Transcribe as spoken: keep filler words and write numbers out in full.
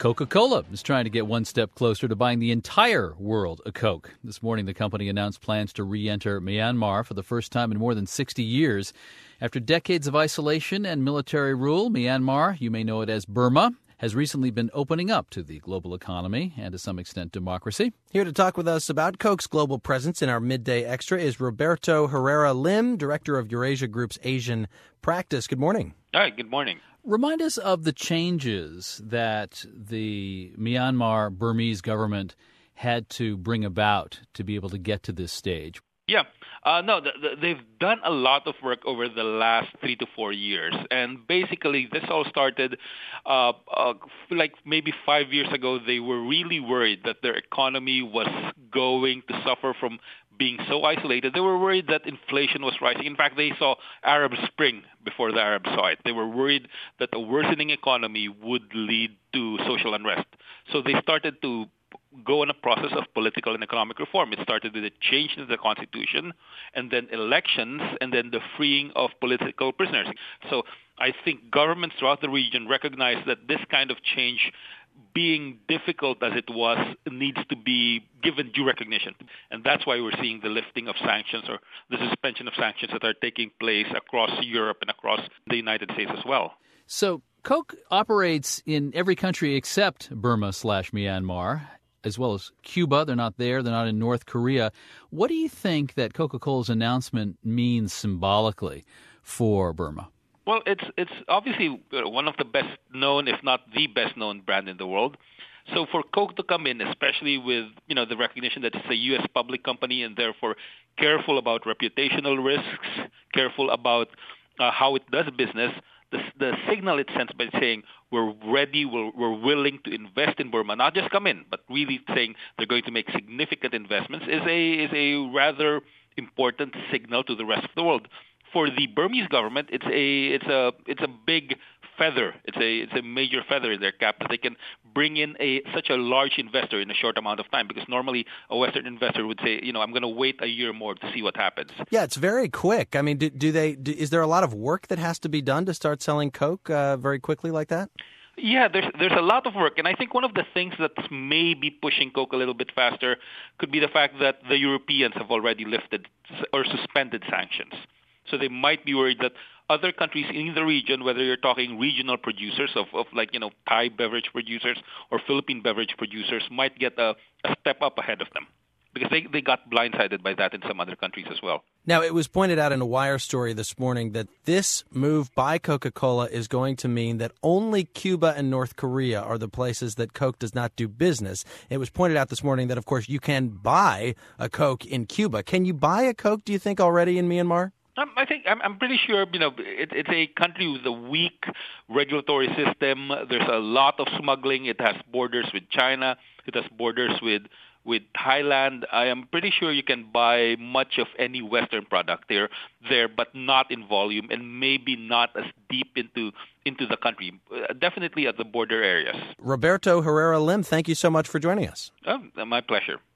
Coca-Cola is trying to get one step closer to buying the entire world of Coke. This morning, the company announced plans to re-enter Myanmar for the first time in more than sixty years. After decades of isolation and military rule, Myanmar, you may know it as Burma, has recently been opening up to the global economy and, to some extent, democracy. Here to talk with us about Coke's global presence in our Midday Extra is Roberto Herrera Lim, Director of Eurasia Group's Asian Practice. Good morning. Hi, good morning. Remind us of the changes that the Myanmar Burmese government had to bring about to be able to get to this stage. Yeah, uh, no, the, the, they've done a lot of work over the last three to four years. And basically, this all started uh, uh, like maybe five years ago. They were really worried that their economy was going to suffer from being so isolated. They were worried that inflation was rising. In fact, they saw Arab Spring before the Arabs saw it. They were worried that a worsening economy would lead to social unrest. So they started to go on a process of political and economic reform. It started with a change in the constitution, and then elections, and then the freeing of political prisoners. So I think governments throughout the region recognize that this kind of change, being difficult as it was, needs to be given due recognition. And that's why we're seeing the lifting of sanctions or the suspension of sanctions that are taking place across Europe and across the United States as well. So Coke operates in every country except Burma slash Myanmar, as well as Cuba. They're not there. They're not in North Korea. What do you think that Coca-Cola's announcement means symbolically for Burma? Well, it's it's obviously one of the best known, if not the best known brand in the world. So for Coke to come in, especially with, you know, the recognition that it's a U S public company and therefore careful about reputational risks, careful about uh, how it does business, the, the signal it sends by saying we're ready, we're, we're willing to invest in Burma, not just come in, but really saying they're going to make significant investments is a is a rather important signal to the rest of the world. For the Burmese government, it's a it's a it's a big feather. It's a it's a major feather in their cap that they can bring in a such a large investor in a short amount of time. Because normally a Western investor would say, you know, I'm going to wait a year more to see what happens. Yeah, it's very quick. I mean, do, do they? Do, is there a lot of work that has to be done to start selling Coke uh, very quickly like that? Yeah, there's there's a lot of work, and I think one of the things that's maybe pushing Coke a little bit faster could be the fact that the Europeans have already lifted or suspended sanctions. So they might be worried that other countries in the region, whether you're talking regional producers of, of like, you know, Thai beverage producers or Philippine beverage producers, might get a, a step up ahead of them because they, they got blindsided by that in some other countries as well. Now, it was pointed out in a Wire story this morning that this move by Coca-Cola is going to mean that only Cuba and North Korea are the places that Coke does not do business. It was pointed out this morning that, of course, you can buy a Coke in Cuba. Can you buy a Coke, do you think, already in Myanmar? Um, I think I'm, I'm pretty sure, you know, it, it's a country with a weak regulatory system. There's a lot of smuggling. It has borders with China. It has borders with with Thailand. I am pretty sure you can buy much of any Western product there, there, but not in volume and maybe not as deep into into the country. Uh, definitely at the border areas. Roberto Herrera Lim, thank you so much for joining us. Oh, my pleasure.